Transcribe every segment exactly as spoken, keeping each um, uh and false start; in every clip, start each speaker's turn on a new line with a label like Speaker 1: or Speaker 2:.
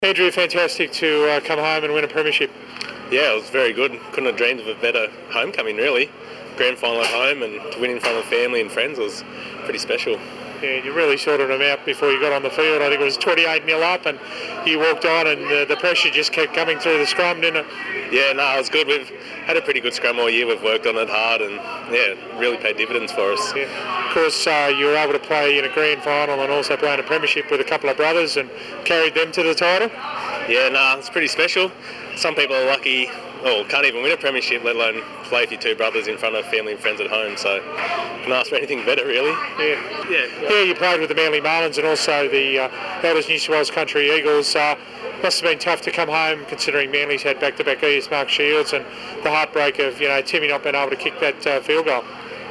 Speaker 1: Andrew, fantastic to uh, come home and win a premiership.
Speaker 2: Yeah, it was very good. Couldn't have dreamed of a better homecoming, really. Grand final at home and to win in front of family and friends was pretty special.
Speaker 1: Yeah, you really sorted them out before you got on the field. I think it was twenty-eight nil up and you walked on and uh, the pressure just kept coming through the scrum, didn't it?
Speaker 2: Yeah, no, it was good. We've had a pretty good scrum all year. We've worked on it hard and, yeah, really paid dividends for us.
Speaker 1: Yeah. Of course, uh, you were able to play in a grand final and also play in a premiership with a couple of brothers and carried them to the title.
Speaker 2: Yeah, no, nah, it's pretty special. Some people are lucky, or can't even win a premiership, let alone play with your two brothers in front of family and friends at home. So, can't ask for anything better, really.
Speaker 1: Yeah,
Speaker 2: yeah.
Speaker 1: Yeah, you played with the Manly Marlins and also the uh, Elders New South Wales Country Eagles. Uh, must have been tough to come home, considering Manly's had back-to-back East Mark Shields and the heartbreak of you know Timmy not being able to kick that uh, field goal.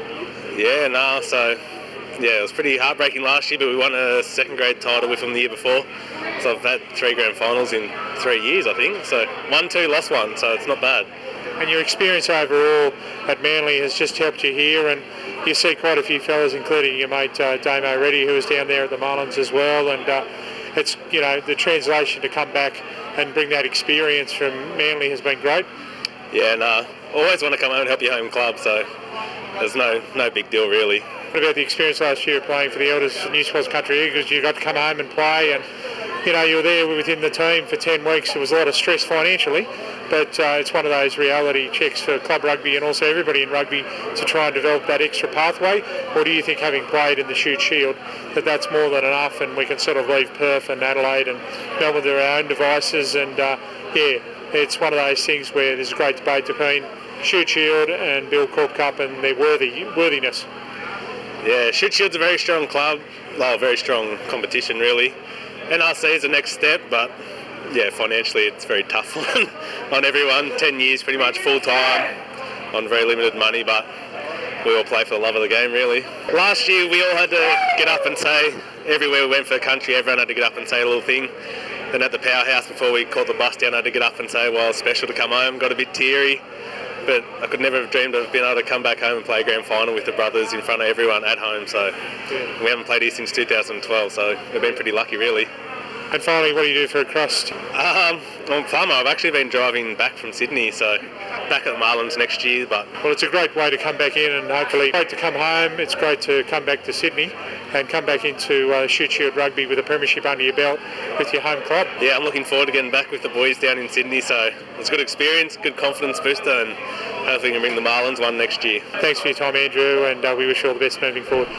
Speaker 2: Yeah, no, nah, so. Yeah, it was pretty heartbreaking last year, but we won a second grade title with them the year before. So I've had three grand finals in three years, I think. So won two, lost one, so it's not bad.
Speaker 1: And your experience overall at Manly has just helped you here, and you see quite a few fellas, including your mate uh, Damo Reddy, who was down there at the Marlins as well. And uh, it's, you know, the translation to come back and bring that experience from Manly has been great.
Speaker 2: Yeah, no, always want to come home and help your home club, so there's no no big deal really.
Speaker 1: What about the experience last year playing for the Elders New South Wales Country Eagles? You got to come home and play, and you know you were there within the team for ten weeks. There was a lot of stress financially, but uh, it's one of those reality checks for club rugby and also everybody in rugby to try and develop that extra pathway. Or do you think, having played in the Shute Shield, that that's more than enough, and we can sort of leave Perth and Adelaide and Melbourne to our own devices? And uh, yeah, it's one of those things where there's a great debate between Shute Shield and Bill Corp Cup and their worthy worthiness.
Speaker 2: Yeah, Shute Shield's a very strong club, well, very strong competition really. N R C is the next step, but yeah, financially it's very tough on, on everyone. Ten years pretty much full time on very limited money, but we all play for the love of the game really. Last year we all had to get up and say, everywhere we went for the country, everyone had to get up and say a little thing. Then at the powerhouse before we called the bus down, I had to get up and say, well, it's special to come home, got a bit teary. But I could never have dreamed of being able to come back home and play a grand final with the brothers in front of everyone at home. So yeah. We haven't played here since two thousand twelve, so we've been pretty lucky really.
Speaker 1: And finally, what do you do for a crust?
Speaker 2: Um, I'm plumber. I've actually been driving back from Sydney, so back at the Marlins next year. But
Speaker 1: well, it's a great way to come back in, and hopefully great to come home. It's great to come back to Sydney and come back into uh, Shute Shield rugby with a premiership under your belt with your home club.
Speaker 2: Yeah, I'm looking forward to getting back with the boys down in Sydney, so it's a good experience, good confidence booster, and hopefully we can bring the Marlins one next year.
Speaker 1: Thanks for your time, Andrew, and uh, we wish you all the best moving forward.